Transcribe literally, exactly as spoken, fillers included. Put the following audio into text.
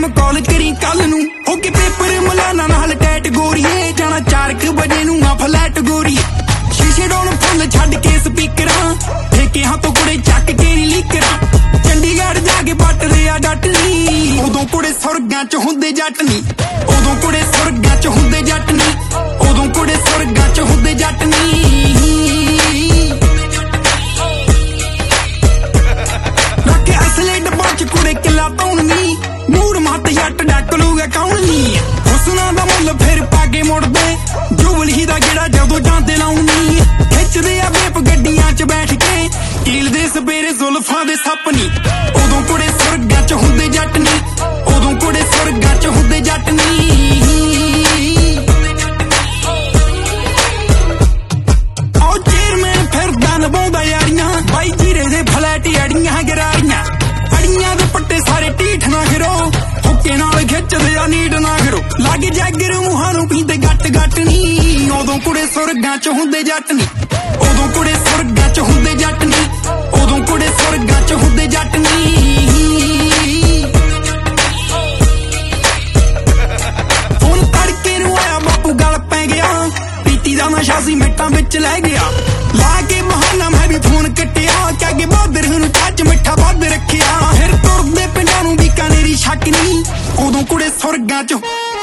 time call ਕਰੀ ਕੱਲ ਨੂੰ ਹੋ ਕੇ ਪੇਪਰ ਮਲਾਨਾ ਨਾਲ ਟੈਟ ਗੋਰੀਏ ਜਾਣਾ ਚਾਰ ਕੁ ਵਜੇ ਨੂੰ ਆ ਫਲੈਟ ਗੋਰੀਏ ਸ਼ੀਸ਼ੇ ਡੋਨ ਫੁੱਲ ਛੱਡ ਕੇ ਸਪੀਕਰਾਂ ਠੇਕੇ ਹੱਥੋਂ ਕੁੜੇ ਚੱਕ ਕੇ ਨੀ ਲੀਕਰਾਂ ਚੰਡੀਗੜ੍ਹ ਜਾ ਕੇ ਪੱਟਦੇ ਆ ਡੱਟ ਨੀ ਉਦੋਂ ਕੁੜੇ ਸੁਰਗਾਂ ਚ ਹੁੰਦੇ ਜੱਟ ਨੀ ਉਦੋਂ ਕੁੜੇ ਸੁਰਗਾਂ ਚ ਹੁੰਦੇ ਜੱਟ ਨੀ ਉਦੋਂ ਕੁੜੇ ਸੁਰਗਾਂ ਚ ਹੁੰਦੇ ਜੱਟ ਨੀ ਰੱਖੇ ਅਸਲੇ ਡੱਬਾ ਚ ਕੁੜੇ ਕਿੱਲਾ ਪਾਉਣੀ ਮੂੜ ਮੱਤ ਜੱਟ ਡੱਕ ਲੂਗਾ ਕੌਣ ਨੀ ਹੁਸਨਾਂ ਦਾ ਮੁੱਲ ਫਿਰ ਪਾ ਕੇ ਮੁੜਦੇ ਜੁਬਲੀ ਦਾ ਜਿਹੜਾ ਜਦੋਂ ਜਾਂਦੇ ਲਾਉਣੀ ਖਿੱਚਦੇ ਆ ਵੇਪ ਗੱਡੀਆਂ ਚ ਬੈਠ ਕੇ ਕੀਲਦੇ ਸਵੇਰੇ ਜ਼ੁਲਫਾਂ ਦੇ ਸੱਪ ਨੀ ਉਦੋਂ ਕੁੜੇ ਸੁਰਗਾਂ ਚ ਹੁੰਦੇ ਜੱਟ ਨੀ ਉਦੋਂ ਕੁੜੇ ਸੁਰਗਾਂ ਚ ਹੁੰਦੇ ਜੱਟ ਨੀ ਆਓ ਚੇਅਰਮੈਨ ਫਿਰਦਾ ਨਿਭਾਉਂਦਾ ਯਾਰੀਆਂ ਬਾਈ ਜੀਰੇ ਦੇ ਫਲੈਟ ਅੜੀਆਂ ਗਰਾਰੀਆਂ ਅੜੀਆਂ ਦੇ ਪੱਟੇ ਸਾਰੇ ਢੀਠ ਨਾ ਖਿਰੋ ਹੁੱਕੇ ਨਾਲ ਖਿੱਚਦੇ ਆ ਨੀਡ ਨਾ ਖਿਰੋ ਲਾਗੇ ਜੈਗਰ ਮੂੰਹਾਂ ਨੂੰ ਪੀਂਦੇ ਗੱਟ ਗੱਟ ਨੀ ਉਦੋਂ ਕੁੜੇ ਸੁਰਗਾਂ ਚ ਹੁੰਦੇ ਜੱਟ ਨੀ ਉਦੋਂ ਕੁੜੇ ਸੁਰਗਾਂ ਚ ਹੁੰਦੇ ਜੱਟ ਨੀ ਉਦੋਂ ਕੁੜੇ ਸੁਰਗਾਂ ਚ ਹੁੰਦੇ ਜੱਟ ਨੀ ਹੁਣ ਤੜਕੇ ਨੂੰ ਆਇਆ ਬਾਪੂ ਗਲ ਪੈ ਗਿਆ ਪੀਤੀ ਦਾ ਨਸ਼ਾ ਸੀ ਮਿੱਟਾਂ ਵਿੱਚ ਲੈ ਗਿਆ ਲਾ ਕੇ ਬਹਾਨਾ ਮੈਂ ਵੀ ਫੋਨ ਕੱਟਿਆ ਕਿ ਅੱਗੇ ਬਾਦਰ ਨੂੰ ਚੱਜ ਮਿੱਠਾ ਵੱਧ ਰੱਖਿਆ ਫਿਰ ਤੁਰਦੇ ਪਿੰਡਾਂ ਨੂੰ ਬੀਕਾਨੇਰੀ ਸ਼ੱਕ ਨੀ ਉਦੋਂ ਕੁੜੇ ਸੁਰਗਾਂ ਚ